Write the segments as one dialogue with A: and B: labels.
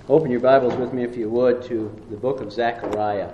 A: Open your Bibles with me, if you would, to the book of Zechariah.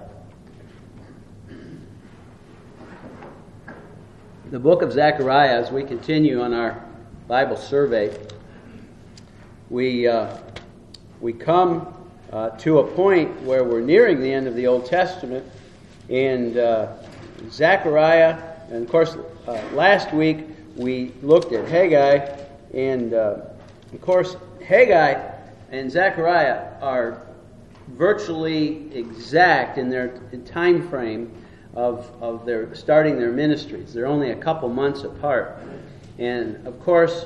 A: The book of Zechariah, as we continue on our Bible survey, we come to a point where we're nearing the end of the Old Testament, and Zechariah, and of course last week we looked at Haggai, and of course Haggai and Zechariah are virtually exact in their time frame of their starting their ministries. They're only a couple months apart. And of course,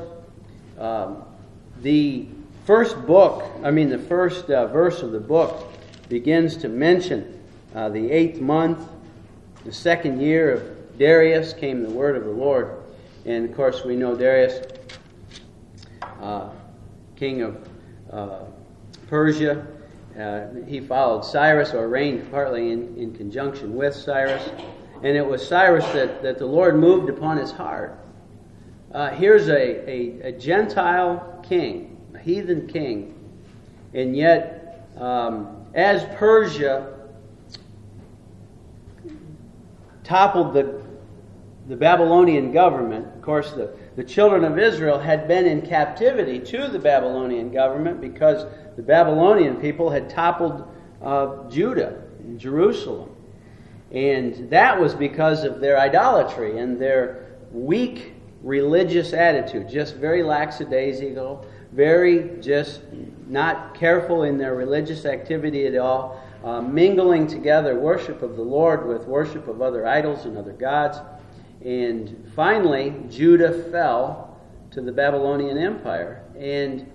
A: the first verse of the book begins to mention the 8th month, the 2nd year of Darius came the word of the Lord. And of course we know Darius, king of Persia. He followed Cyrus, or reigned partly in conjunction with Cyrus. And it was Cyrus that the Lord moved upon his heart. Here's a Gentile king, a heathen king. And yet, as Persia toppled the Babylonian government, of course the children of Israel had been in captivity to the Babylonian government because the Babylonian people had toppled Judah and Jerusalem. And that was because of their idolatry and their weak religious attitude, just very lackadaisical, very just not careful in their religious activity at all, mingling together worship of the Lord with worship of other idols and other gods. And finally, Judah fell to the Babylonian Empire. And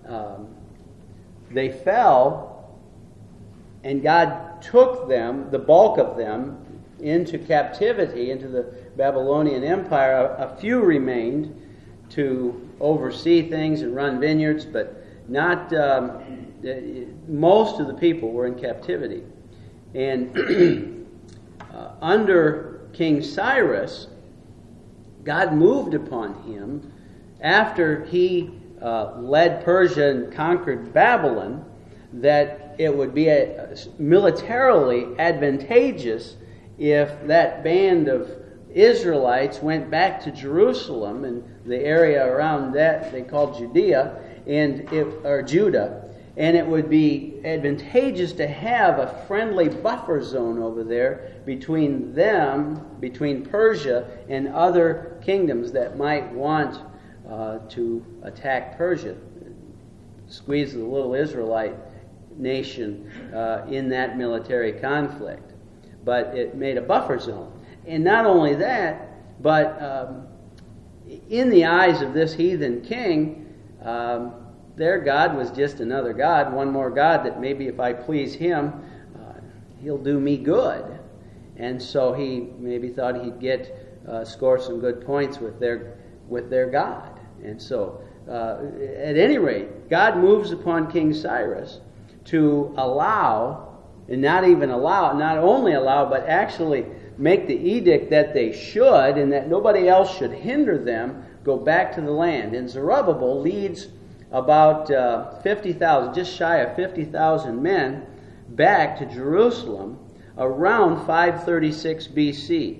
A: they fell, and God took them, the bulk of them, into captivity, into the Babylonian Empire. A few remained to oversee things and run vineyards, but not most of the people were in captivity. And under King Cyrus, God moved upon him after he led Persia and conquered Babylon, that it would be militarily advantageous if that band of Israelites went back to Jerusalem and the area around that they called Judea, or Judah, and it would be advantageous to have a friendly buffer zone over there between them, between Persia and other kingdoms that might want to attack Persia, squeeze the little Israelite nation in that military conflict. But it made a buffer zone. And not only that, but in the eyes of this heathen king, their God was just another God, one more God that maybe if I please him, he'll do me good. And so he maybe thought he'd score some good points with their God. And so, at any rate, God moves upon King Cyrus to allow, and not only allow, but actually make the edict that they should, and that nobody else should hinder them, go back to the land. And Zerubbabel leads about 50,000, just shy of 50,000 men back to Jerusalem around 536 BC.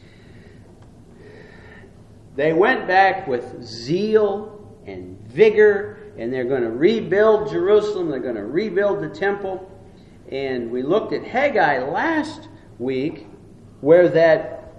A: They went back with zeal and vigor, and they're going to rebuild Jerusalem. They're going to rebuild the temple. And we looked at Haggai last week, where that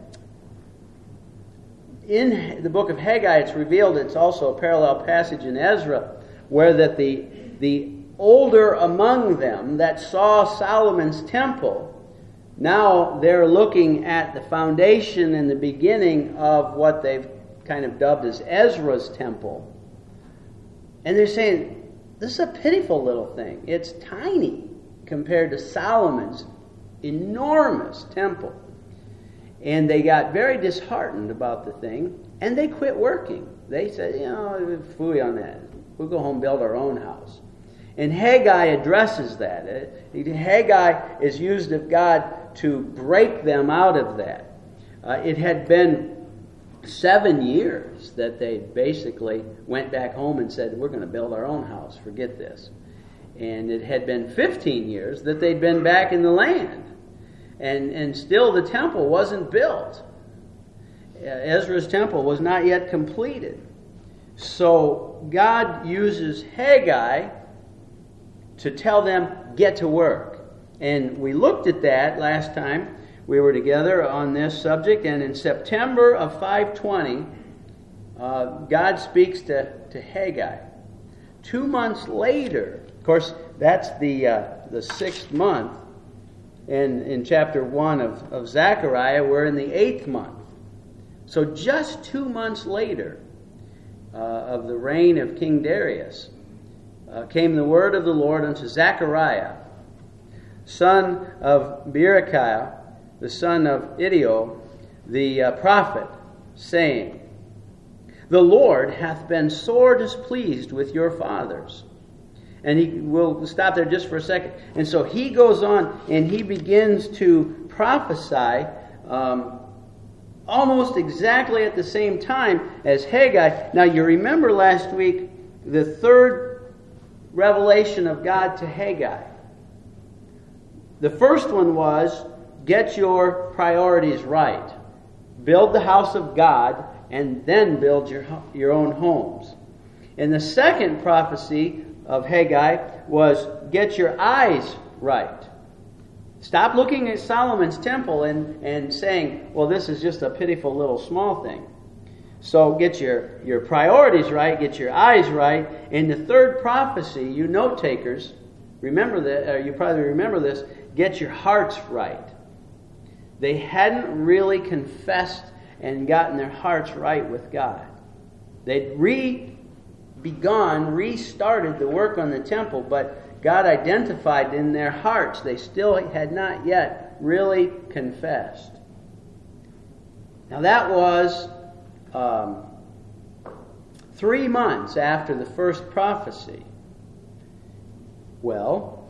A: in the book of Haggai it's revealed. It's also a parallel passage in Ezra, where that the older among them that saw Solomon's temple, now they're looking at the foundation and the beginning of what they've kind of dubbed as Ezra's temple. And they're saying, this is a pitiful little thing. It's tiny compared to Solomon's enormous temple. And they got very disheartened about the thing, and they quit working. They said, phooey on that. We'll go home and build our own house. And Haggai addresses that. Haggai is used of God to break them out of that. It had been 7 years that they basically went back home and said, we're going to build our own house. Forget this. And it had been 15 years that they'd been back in the land. And still the temple wasn't built. Ezra's temple was not yet completed. So God uses Haggai to tell them, get to work. And we looked at that last time we were together on this subject. And in September of 520, God speaks to Haggai. 2 months later, of course, that's the 6th month. And in chapter 1 of Zechariah, we're in the 8th month. So just 2 months later of the reign of King Darius came the word of the Lord unto Zechariah, son of Berechiah, the son of Iddo, the prophet, saying, The Lord hath been sore displeased with your fathers. And we'll stop there just for a second. And so he goes on and he begins to prophesy almost exactly at the same time as Haggai. Now you remember last week the third revelation of God to Haggai. The first one was, get your priorities right. Build the house of God and then build your own homes. And the second prophecy of Haggai was, get your eyes right. Stop looking at Solomon's temple and saying, well, this is just a pitiful little small thing. So get your priorities right, get your eyes right. And the third prophecy, you note takers, remember that, or you probably remember this, get your hearts right. They hadn't really confessed and gotten their hearts right with God. They'd restarted the work on the temple, but God identified in their hearts they still had not yet really confessed. Now that was 3 months after the first prophecy. Well,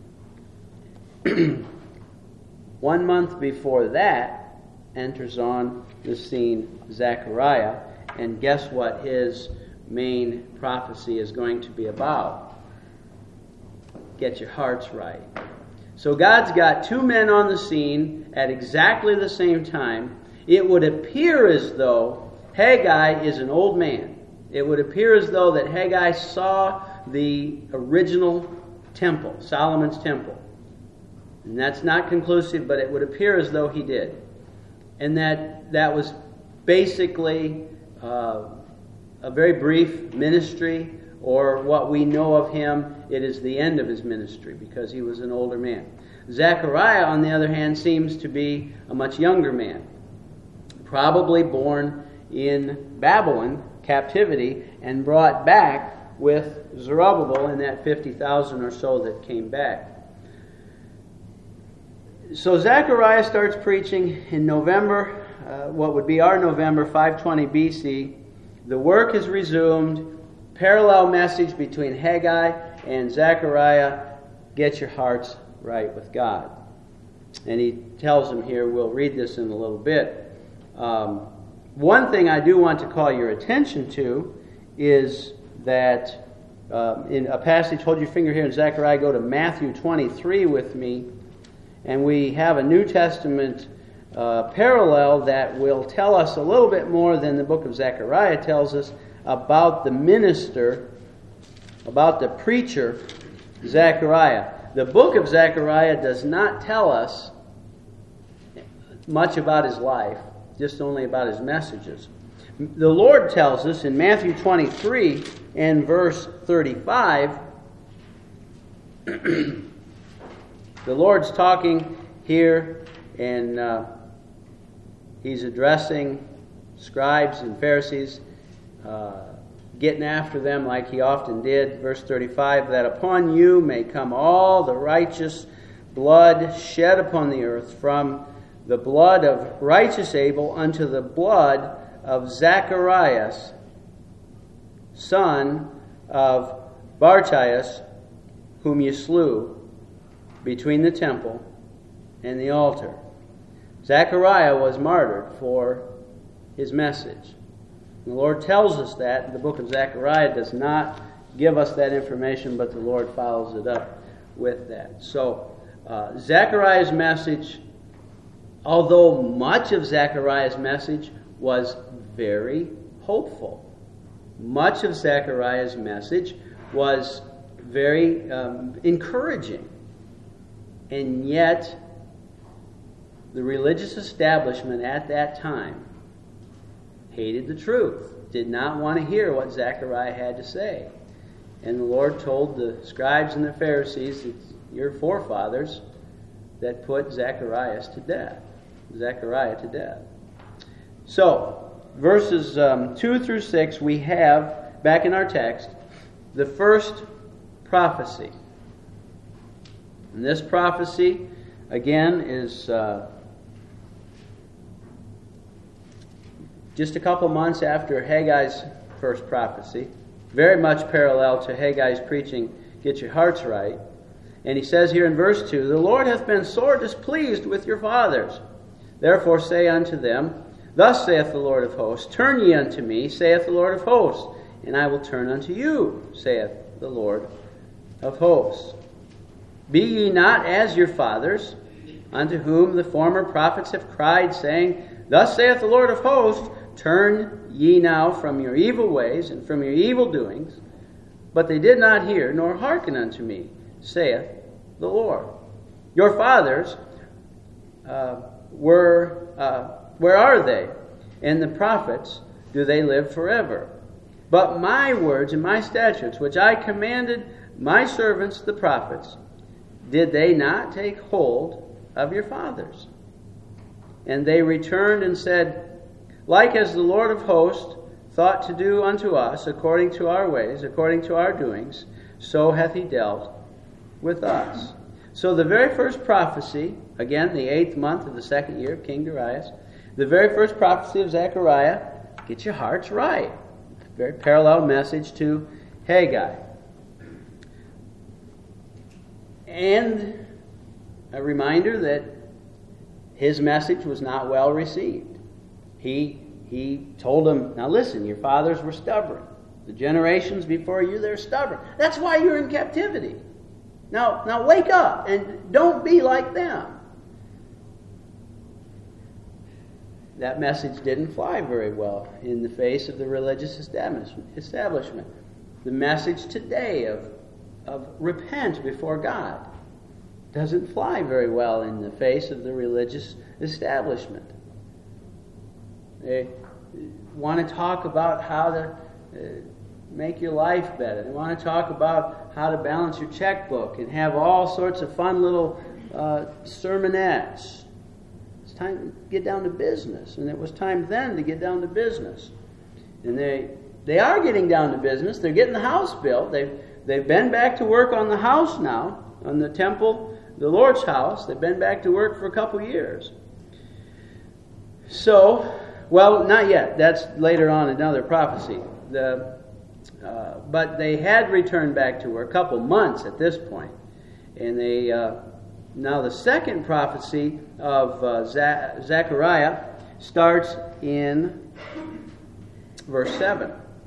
A: 1 month before that enters on the scene Zechariah, and guess what his main prophecy is going to be about? Get your hearts right. So God's got 2 men on the scene at exactly the same time. It would appear as though Haggai is an old man. It would appear as though that Haggai saw the original temple, Solomon's temple. And that's not conclusive, but it would appear as though he did. And that was basically a very brief ministry, or what we know of him, it is the end of his ministry because he was an older man. Zechariah, on the other hand, seems to be a much younger man, probably born in Babylon captivity and brought back with Zerubbabel in that 50,000 or so that came back. So Zechariah starts preaching in November, what would be our November 520 BC. The work is resumed. Parallel message between Haggai and Zechariah. Get your hearts right with God. And he tells them here, we'll read this in a little bit. One thing I do want to call your attention to is that in a passage, hold your finger here in Zechariah, go to Matthew 23 with me. And we have a New Testament parallel that will tell us a little bit more than the book of Zechariah tells us about the minister, about the preacher, Zechariah. The book of Zechariah does not tell us much about his life, just only about his messages. The Lord tells us in Matthew 23 and verse 35, the Lord's talking here, and he's addressing scribes and Pharisees, getting after them like he often did. Verse 35, that upon you may come all the righteous blood shed upon the earth, from the blood of righteous Abel unto the blood of Zacharias, son of Barchias, whom you slew between the temple and the altar. Zechariah was martyred for his message. The Lord tells us that. The book of Zechariah does not give us that information, but the Lord follows it up with that. So Zechariah's message, although much of Zechariah's message was very hopeful, much of Zechariah's message was very encouraging, and yet the religious establishment at that time hated the truth, did not want to hear what Zechariah had to say. And the Lord told the scribes and the Pharisees, it's your forefathers that put Zechariah to death. So, verses 2 through 6, we have, back in our text, the first prophecy. And this prophecy, again, is just a couple months after Haggai's first prophecy, very much parallel to Haggai's preaching, Get Your Hearts Right. And he says here in verse 2, The Lord hath been sore displeased with your fathers. Therefore say unto them, Thus saith the Lord of hosts, Turn ye unto me, saith the Lord of hosts, and I will turn unto you, saith the Lord of hosts. Be ye not as your fathers, unto whom the former prophets have cried, saying, Thus saith the Lord of hosts, Turn ye now from your evil ways and from your evil doings. But they did not hear, nor hearken unto me, saith the Lord. Your fathers where are they? And the prophets, do they live forever? But my words and my statutes, which I commanded my servants the prophets, did they not take hold of your fathers? And they returned and said, Like as the Lord of hosts thought to do unto us, according to our ways, according to our doings, so hath he dealt with us. So the very first prophecy, again, the 8th month of the 2nd year of King Darius, the very first prophecy of Zechariah, get your hearts right. Very parallel message to Haggai. And a reminder that his message was not well received. He told them, now listen, your fathers were stubborn. The generations before you, they're stubborn. That's why you're in captivity. Now wake up and don't be like them. That message didn't fly very well in the face of the religious establishment. The message today of repent before God doesn't fly very well in the face of the religious establishment. They want to talk about how to make your life better. They want to talk about how to balance your checkbook and have all sorts of fun little sermonettes. It's time to get down to business. And it was time then to get down to business. And they are getting down to business. They're getting the house built. They've been back to work on the house now, on the temple, the Lord's house. They've been back to work for a couple years. So, well, not yet. That's later on another prophecy. But they had returned back to work a couple months at this point. And they now the second prophecy of Zechariah starts in verse 7.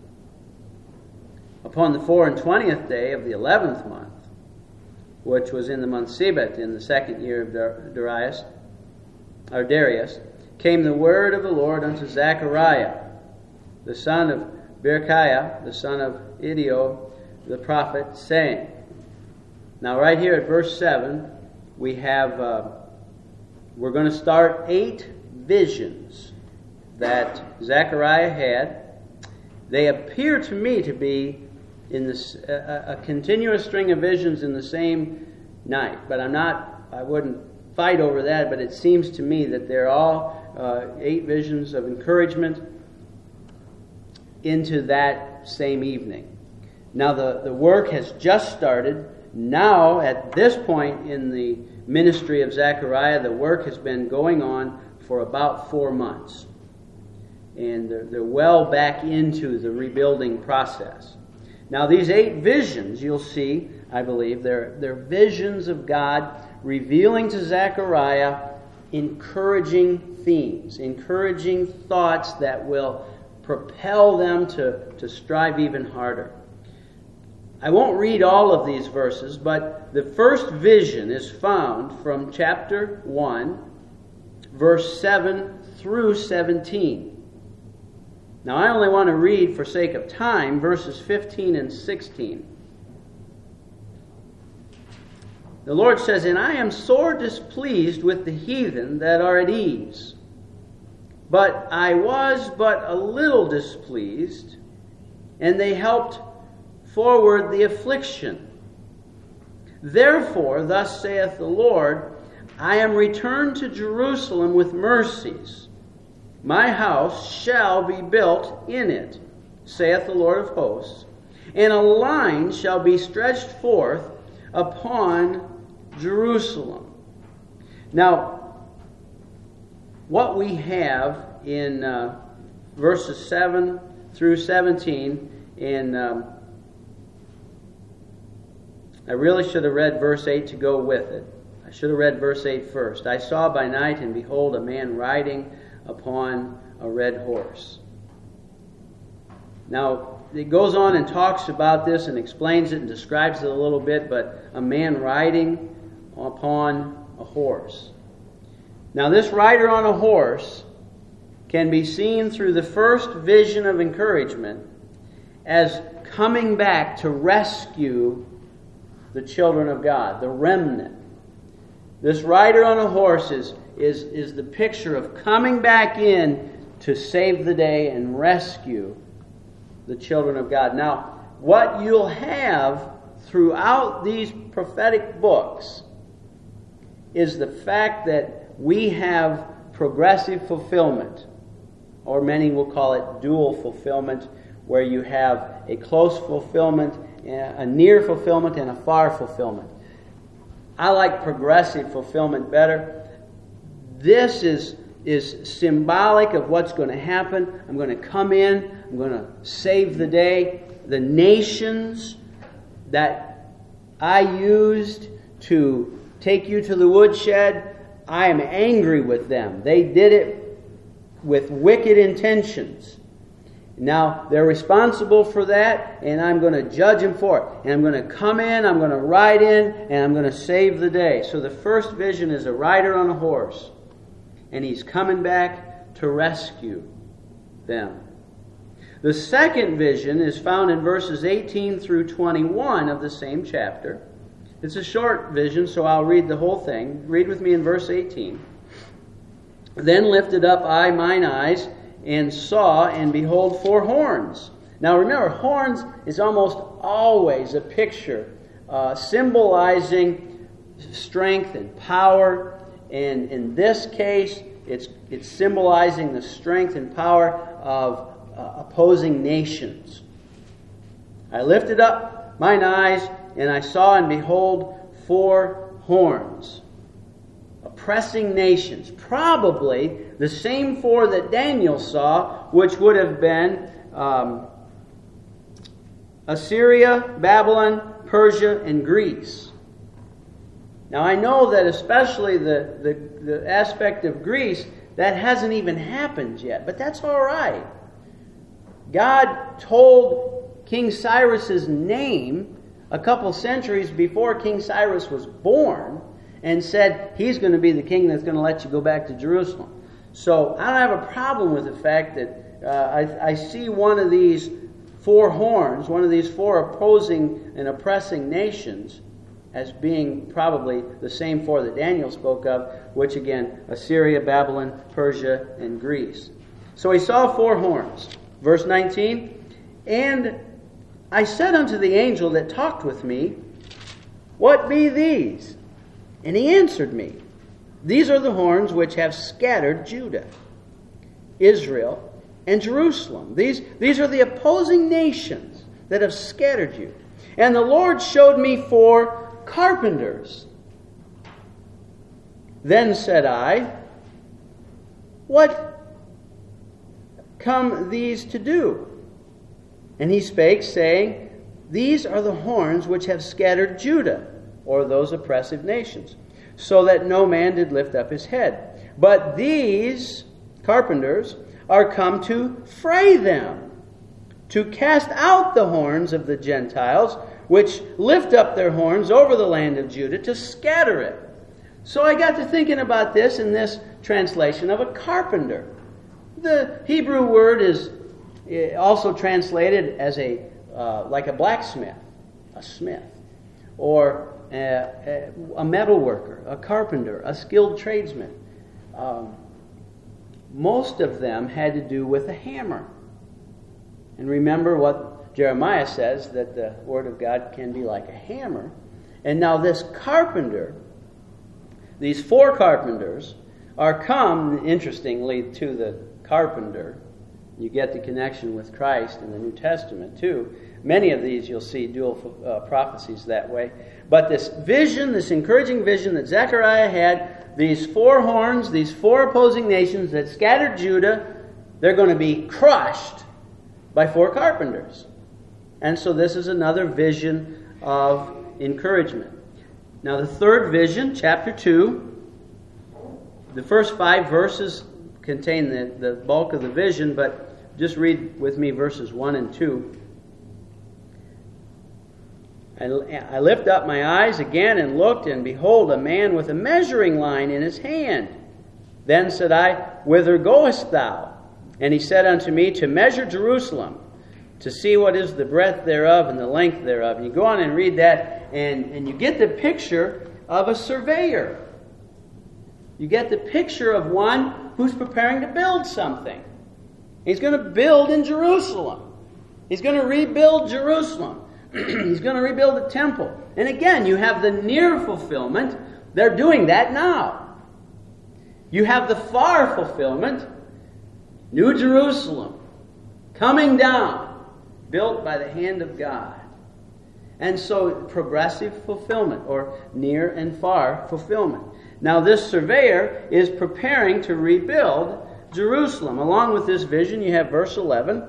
A: Upon the 24th day of the 11th month, which was in the month Sebeth in the 2nd year of Darius, came the word of the Lord unto Zechariah, the son of Berechiah, the son of Iddo, the prophet, saying. Now right here at verse 7, we have, we're going to start 8 visions that Zechariah had. They appear to me to be in this a continuous string of visions in the same night, but I wouldn't fight over that, but it seems to me that they're all 8 visions of encouragement into that same evening. Now the work has just started. Now at this point in the ministry of Zechariah, the work has been going on for about 4 months. And they're well back into the rebuilding process. Now these 8 visions, you'll see, I believe, they're visions of God revealing to Zechariah encouraging themes, encouraging thoughts that will propel them to strive even harder. I won't read all of these verses, but the first vision is found from chapter 1, verse 7 through 17. Now, I only want to read, for sake of time, verses 15 and 16. The Lord says, "And I am sore displeased with the heathen that are at ease. But I was but a little displeased, and they helped forward the affliction. Therefore, thus saith the Lord, I am returned to Jerusalem with mercies. My house shall be built in it, saith the Lord of hosts, and a line shall be stretched forth upon Jerusalem." Now, what we have in verses 7 through 17, and I really should have read verse 8 to go with it. I should have read verse 8 first. "I saw by night, and behold, a man riding upon a red horse." Now, it goes on and talks about this and explains it and describes it a little bit, but a man riding upon a horse. Now, this rider on a horse can be seen through the first vision of encouragement as coming back to rescue the children of God, the remnant. This rider on a horse is the picture of coming back in to save the day and rescue the children of God. Now, what you'll have throughout these prophetic books is the fact that we have progressive fulfillment, or many will call it dual fulfillment, where you have a close fulfillment, a near fulfillment, and a far fulfillment. I like progressive fulfillment better. This is symbolic of what's going to happen. I'm going to come in. I'm going to save the day. The nations that I used to take you to the woodshed, I am angry with them. They did it with wicked intentions. Now, they're responsible for that, and I'm going to judge them for it. And I'm going to come in, I'm going to ride in, and I'm going to save the day. So the first vision is a rider on a horse, and he's coming back to rescue them. The second vision is found in verses 18 through 21 of the same chapter. It's a short vision, so I'll read the whole thing. Read with me in verse 18. "Then lifted up I mine eyes, and saw, and behold, 4 horns." Now remember, horns is almost always a picture symbolizing strength and power. And in this case, it's symbolizing the strength and power of opposing nations. "I lifted up mine eyes, and I saw, and behold, 4 horns, oppressing nations." Probably the same 4 that Daniel saw, which would have been Assyria, Babylon, Persia, and Greece. Now I know that especially the aspect of Greece, that hasn't even happened yet, but that's all right. God told King Cyrus's name a couple centuries before King Cyrus was born, and said he's going to be the king that's going to let you go back to Jerusalem. So I don't have a problem with the fact that I see one of these 4 horns, one of these 4 opposing and oppressing nations, as being probably the same 4 that Daniel spoke of, which again, Assyria, Babylon, Persia, and Greece. So he saw 4 horns. Verse 19, "And I said unto the angel that talked with me, What be these? And he answered me, These are the horns which have scattered Judah, Israel, and Jerusalem. These are the opposing nations that have scattered you. And the Lord showed me 4 carpenters. Then said I, What come these to do? And he spake, saying, These are the horns which have scattered Judah, or those oppressive nations, so that no man did lift up his head. But these carpenters are come to fray them, to cast out the horns of the Gentiles, which lift up their horns over the land of Judah to scatter it. So I got to thinking about this in this translation of a carpenter. The Hebrew word is also translated as like a blacksmith, a smith, or a metal worker, a carpenter, a skilled tradesman. Most of them had to do with a hammer. And remember what Jeremiah says, that the Word of God can be like a hammer. And now this carpenter, these 4 carpenters, are come, interestingly, to the carpenter. You get the connection with Christ in the New Testament, too. Many of these you'll see dual prophecies that way. But this vision, this encouraging vision that Zechariah had, these 4 horns, these 4 opposing nations that scattered Judah, they're going to be crushed by 4 carpenters. And so this is another vision of encouragement. Now the third vision, chapter 2, the first 5 verses contain the bulk of the vision, but just read with me verses 1 and 2. I lift up my eyes again and looked, and behold, a man with a measuring line in his hand. Then said I, Whither goest thou? And he said unto me, To measure Jerusalem, to see what is the breadth thereof and the length thereof. And you go on and read that, and you get the picture of a surveyor. You get the picture of one who's preparing to build something. He's going to build in Jerusalem. He's going to rebuild Jerusalem. He's going to rebuild the temple. And again, you have the near fulfillment. They're doing that now. You have the far fulfillment. New Jerusalem coming down, built by the hand of God. And so progressive fulfillment, or near and far fulfillment. Now this surveyor is preparing to rebuild Jerusalem. Along with this vision, you have verse 11.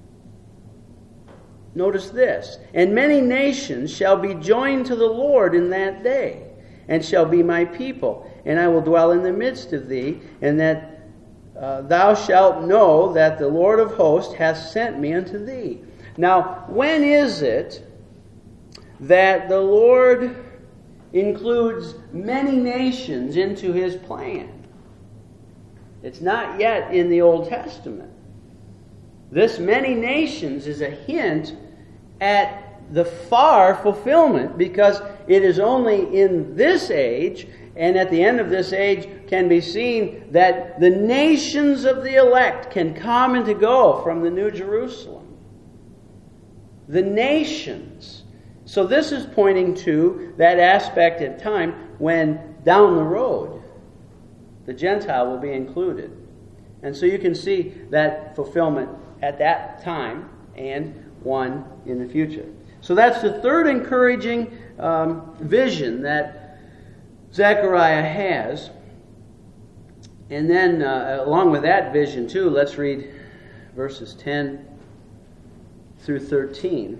A: Notice this. And many nations shall be joined to the Lord in that day, and shall be my people. And I will dwell in the midst of thee, and that thou shalt know that the Lord of hosts hath sent me unto thee. Now, when is it that the Lord includes many nations into His plan? It's not yet in the Old Testament. This many nations is a hint at the far fulfillment, because it is only in this age, and at the end of this age can be seen that the nations of the elect can come and to go from the New Jerusalem. The nations. So this is pointing to that aspect of time when down the road the Gentile will be included. And so you can see that fulfillment at that time and one in the future. So that's the third encouraging vision that Zechariah has. And then along with that vision too, let's read verses 10 through 13.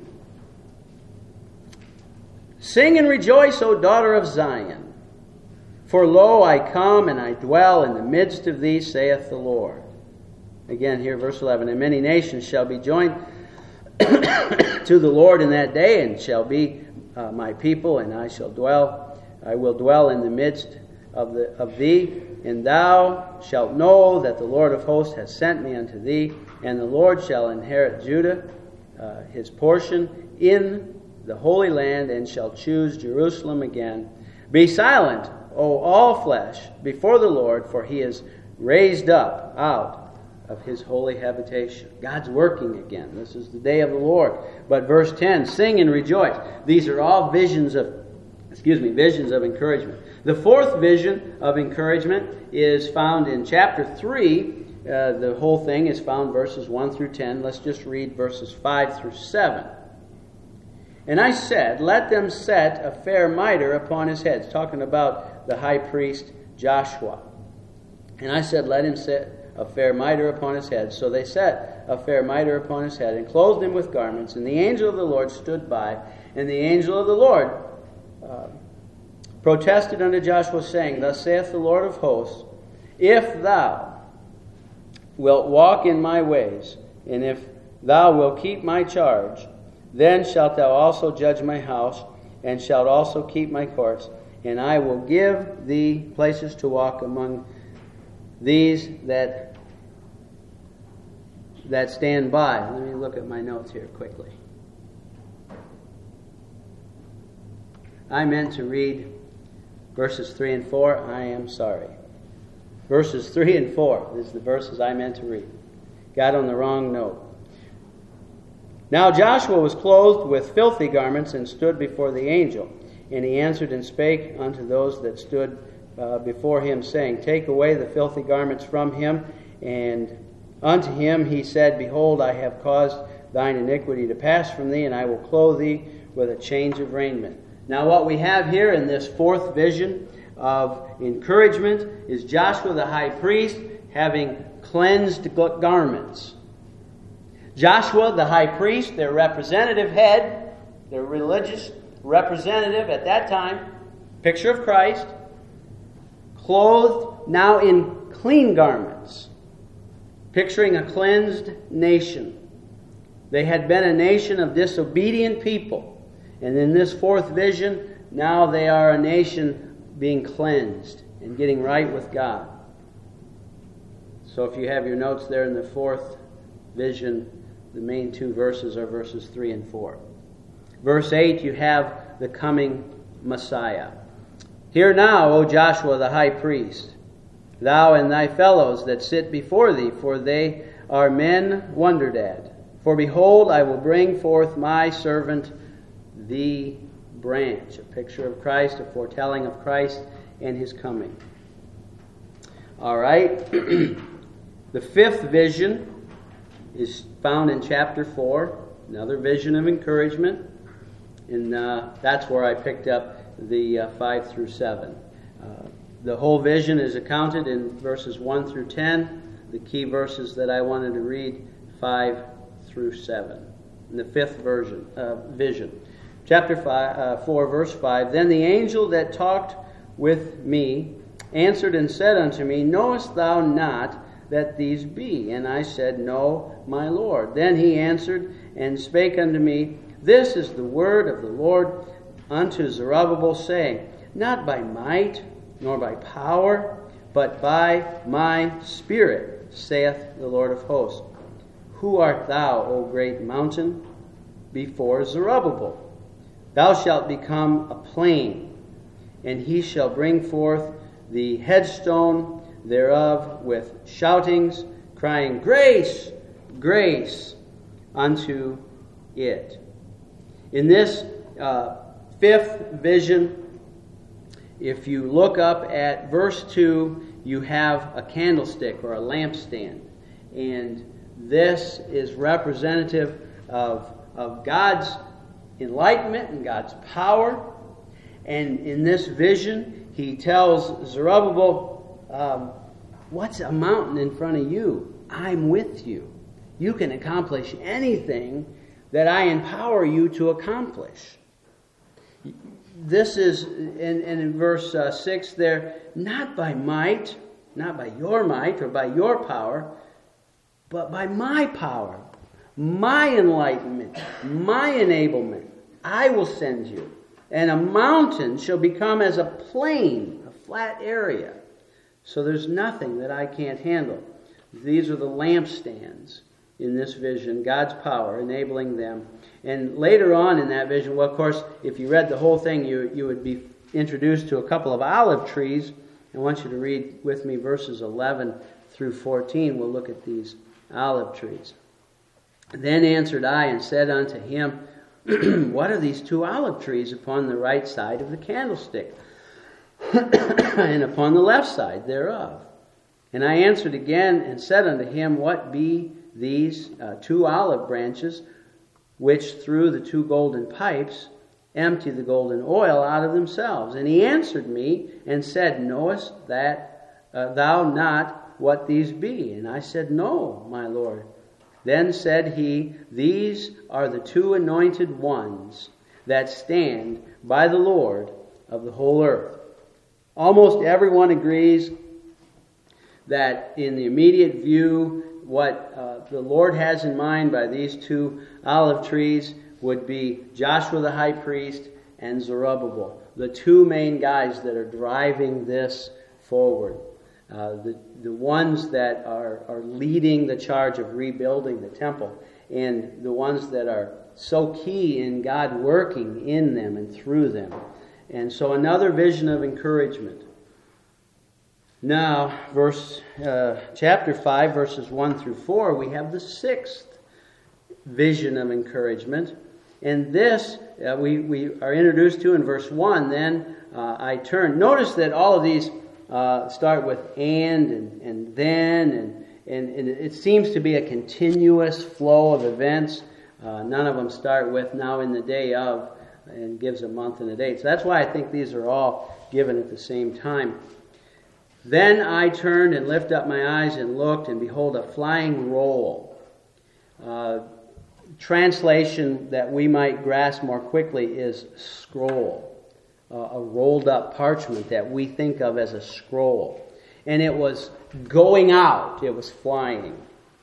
A: Sing and rejoice, O daughter of Zion. For lo, I come and I dwell in the midst of thee, saith the Lord. Again here, verse 11. And many nations shall be joined to the Lord in that day, and shall be my people, and I will dwell in the midst of thee, and thou shalt know that the Lord of hosts hath sent me unto thee, and the Lord shall inherit Judah, his portion, in the Holy Land, and shall choose Jerusalem again. Be silent, O all flesh, before the Lord, for He is raised up out of His holy habitation. God's working again. This is the day of the Lord. But verse 10, sing and rejoice. These are all visions of encouragement. The fourth vision of encouragement is found in chapter 3. The whole thing is found verses 1 through 10. Let's just read verses 5 through 7. And I said, let them set a fair mitre upon his head. It's talking about the high priest Joshua. And I said, let him set a fair mitre upon his head. So they set a fair mitre upon his head, and clothed him with garments. And the angel of the Lord stood by. And the angel of the Lord protested unto Joshua, saying, Thus saith the Lord of hosts, If thou wilt walk in my ways, and if thou wilt keep my charge, Then shalt thou also judge my house, and shalt also keep my courts, and I will give thee places to walk among these that stand by. Let me look at my notes here quickly. I meant to read verses 3 and 4. I am sorry. Verses 3 and 4 is the verses I meant to read. Got on the wrong note. Now Joshua was clothed with filthy garments and stood before the angel. And he answered and spake unto those that stood before him, saying, Take away the filthy garments from him. And unto him he said, Behold, I have caused thine iniquity to pass from thee, and I will clothe thee with a change of raiment. Now what we have here in this fourth vision of encouragement is Joshua the high priest having cleansed garments. Joshua the high priest, their representative head, their religious representative at that time, picture of Christ, clothed now in clean garments, picturing a cleansed nation. They had been a nation of disobedient people. And in this fourth vision, now they are a nation being cleansed and getting right with God. So if you have your notes there in the fourth vision, the main two verses are verses 3 and 4. Verse 8, you have the coming Messiah. Hear now, O Joshua the high priest, thou and thy fellows that sit before thee, for they are men wondered at. For behold, I will bring forth my servant the branch, a picture of Christ, a foretelling of Christ and his coming. All right. The fifth vision is found in chapter 4, another vision of encouragement. And that's where I picked up the 5 through 7. The whole vision is accounted in verses 1 through 10. The key verses that I wanted to read, 5 through 7. In the fifth vision. Chapter 4, verse 5. Then the angel that talked with me answered and said unto me, Knowest thou not that these be? And I said, No, my Lord. Then he answered and spake unto me, This is the word of the Lord unto Zerubbabel, saying, Not by might, nor by power, but by my Spirit, saith the Lord of hosts. Who art thou, O great mountain? Before Zerubbabel. Thou shalt become a plain, and he shall bring forth the headstone thereof with shoutings, crying, Grace, grace unto it. In this fifth vision, if you look up at verse 2, you have a candlestick or a lampstand. And this is representative of God's enlightenment and God's power. And in this vision, he tells Zerubbabel, what's a mountain in front of you? I'm with you. You can accomplish anything that I empower you to accomplish. This is, in verse 6 there, not by might, not by your might or by your power, but by my power, my enlightenment, my enablement. I will send you. And a mountain shall become as a plain, a flat area. So there's nothing that I can't handle. These are the lampstands in this vision, God's power enabling them. And later on in that vision, well, of course, if you read the whole thing, you would be introduced to a couple of olive trees. I want you to read with me verses 11 through 14. We'll look at these olive trees. Then answered I and said unto him, What are these two olive trees upon the right side of the candlestick, and upon the left side thereof? And I answered again and said unto him, What be these two olive branches, which through the two golden pipes empty the golden oil out of themselves? And he answered me and said, Knowest that thou not what these be? And I said, No, my Lord. Then said he, These are the two anointed ones that stand by the Lord of the whole earth. Almost everyone agrees that in the immediate view, what the Lord has in mind by these two olive trees would be Joshua the high priest and Zerubbabel, the two main guys that are driving this forward. The ones that are leading the charge of rebuilding the temple, and the ones that are so key in God working in them and through them. And so another vision of encouragement. Now, chapter 5, verses 1 through 4, we have the sixth vision of encouragement. And this we are introduced to in verse 1. Then I turn. Notice that all of these start with and then, and it seems to be a continuous flow of events. None of them start with now in the day of, and gives a month and a date. So that's why I think these are all given at the same time. Then I turned and lifted up my eyes and looked, and behold, a flying roll. Translation that we might grasp more quickly is scroll. A rolled up parchment that we think of as a scroll. And it was going out, it was flying.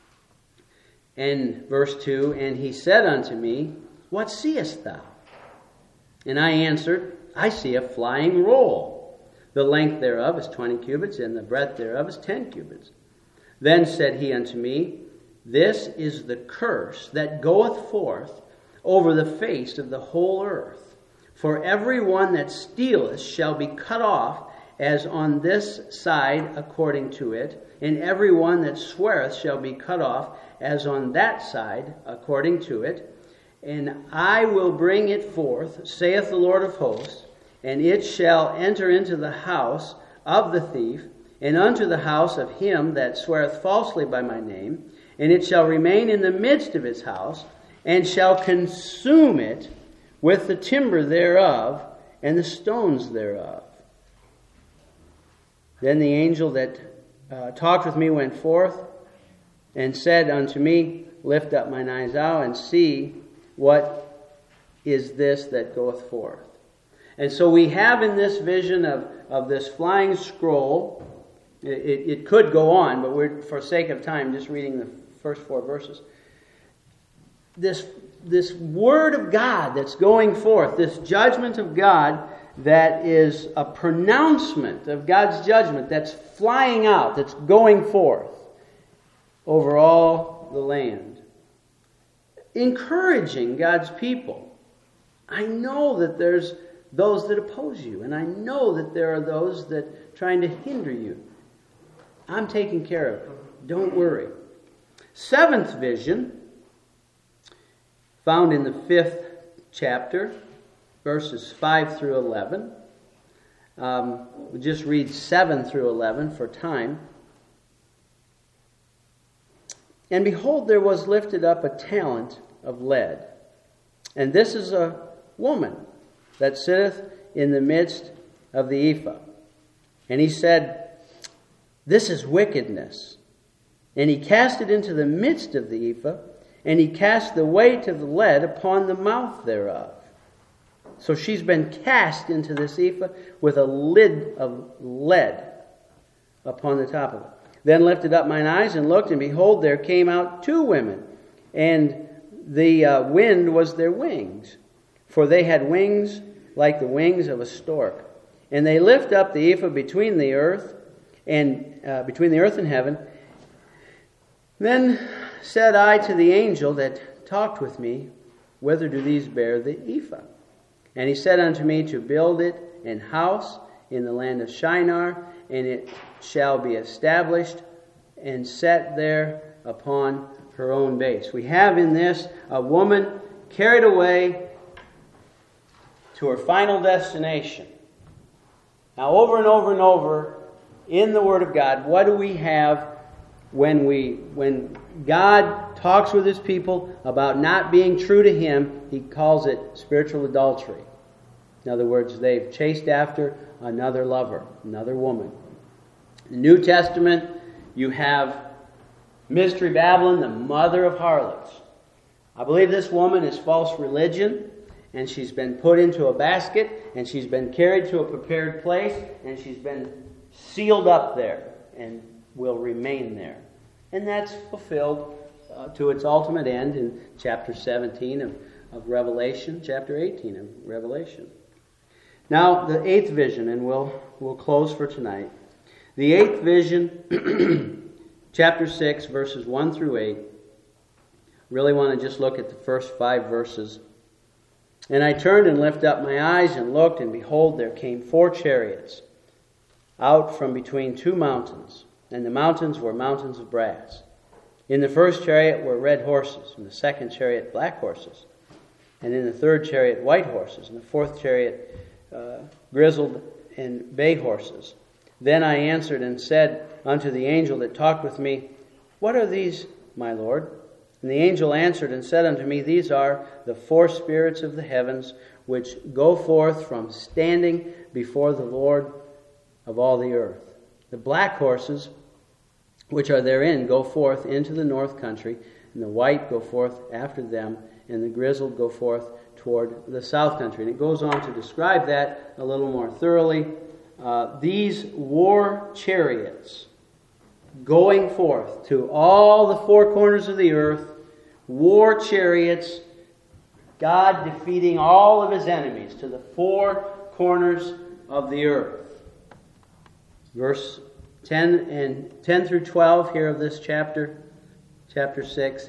A: And verse 2, and he said unto me, What seest thou? And I answered, I see a flying roll. The length thereof is 20 cubits, and the breadth thereof is 10 cubits. Then said he unto me, This is the curse that goeth forth over the face of the whole earth. For every one that stealeth shall be cut off, as on this side according to it, and every one that sweareth shall be cut off, as on that side according to it. And I will bring it forth, saith the Lord of hosts, and it shall enter into the house of the thief, and unto the house of him that sweareth falsely by my name, and it shall remain in the midst of his house, and shall consume it with the timber thereof, and the stones thereof. Then the angel that talked with me went forth, and said unto me, Lift up mine eyes out, and see what is this that goeth forth. And so we have in this vision of this flying scroll, it could go on, but we're, for sake of time, just reading the first 4 verses. This word of God that's going forth, this judgment of God that is a pronouncement of God's judgment that's flying out, that's going forth over all the land. Encouraging God's people. I know that there's those that oppose you, and I know that there are those that are trying to hinder you. I'm taking care of it. Don't worry. 7th vision, found in the 5th chapter, verses 5 through 11. We'll just read 7 through 11 for time. And behold, there was lifted up a talent of lead. And this is a woman that sitteth in the midst of the ephah. And he said, This is wickedness. And he cast it into the midst of the ephah, and he cast the weight of the lead upon the mouth thereof. So she's been cast into this ephah with a lid of lead upon the top of it. Then lifted up mine eyes and looked, and behold, there came out 2 women, and the wind was their wings, for they had wings like the wings of a stork. And they lift up the ephah between the earth and heaven. Then said I to the angel that talked with me, Whither do these bear the ephah? And he said unto me, To build it an house in the land of Shinar, and it shall be established and set there upon her own base. We have in this a woman carried away to her final destination. Now, over and over and over in the Word of God, what do we have when God talks with His people about not being true to Him? He calls it spiritual adultery. In other words, they've chased after another lover, another woman. In the New Testament, you have Mystery Babylon, the mother of harlots. I believe this woman is false religion, and she's been put into a basket, and she's been carried to a prepared place, and she's been sealed up there, and will remain there. And that's fulfilled to its ultimate end in chapter 17 of Revelation, chapter 18 of Revelation. Now, the eighth vision, and we'll close for tonight. The eighth vision, chapter 6, verses 1 through 8. Really want to just look at the first 5 verses. And I turned and lifted up my eyes and looked, and behold, there came 4 chariots out from between 2 mountains, and the mountains were mountains of brass. In the first chariot were red horses, in the second chariot black horses, and in the third chariot white horses, and the fourth chariot grizzled and bay horses. Then I answered and said unto the angel that talked with me, What are these, my Lord? And the angel answered and said unto me, These are the 4 spirits of the heavens, which go forth from standing before the Lord of all the earth. The black horses, which are therein, go forth into the north country, and the white go forth after them, and the grizzled go forth toward the south country. And it goes on to describe that a little more thoroughly. These war chariots going forth to all the 4 corners of the earth, war chariots, God defeating all of His enemies to the 4 corners of the earth. Verse 10 through 12 here of this chapter 6.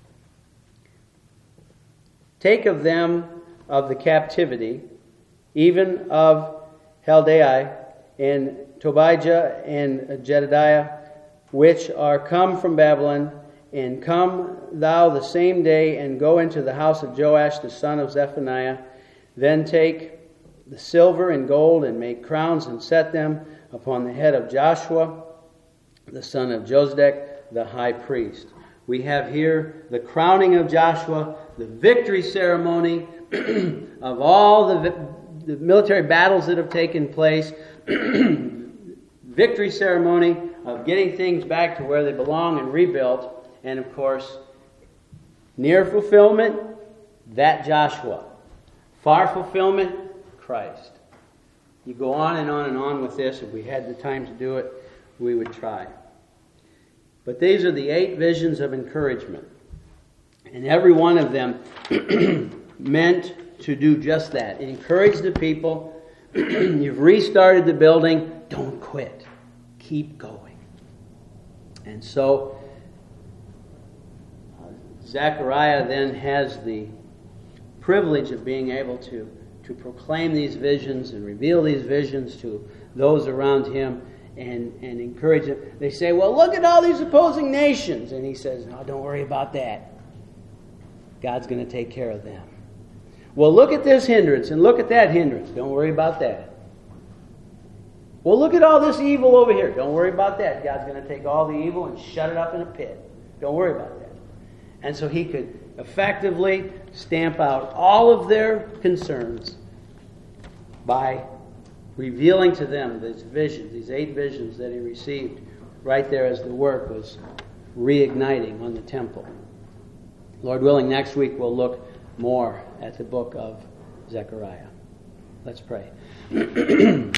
A: Take of them of the captivity, even of Chaldei and Tobijah and Jedediah, which are come from Babylon, and come thou the same day, and go into the house of Joash the son of Zephaniah. Then take the silver and gold, and make crowns, and set them upon the head of Joshua the son of Josedek, the high priest. We have here the crowning of Joshua, the victory ceremony of all the military battles that have taken place, victory ceremony of getting things back to where they belong and rebuilt, and of course, near fulfillment, that Joshua. Far fulfillment, Christ. You go on and on and on with this. If we had the time to do it, we would try. But these are the 8 visions of encouragement. And every one of them meant to do just that. Encourage the people. You've restarted the building. Don't quit. Keep going. And so, Zechariah then has the privilege of being able to proclaim these visions and reveal these visions to those around him and encourage them. They say, well, look at all these opposing nations. And he says, no, don't worry about that. God's going to take care of them. Well, look at this hindrance and look at that hindrance. Don't worry about that. Well, look at all this evil over here. Don't worry about that. God's going to take all the evil and shut it up in a pit. Don't worry about that. And so he could effectively stamp out all of their concerns by revealing to them these visions, these 8 visions that he received right there as the work was reigniting on the temple. Lord willing, next week we'll look more at the book of Zechariah. Let's pray.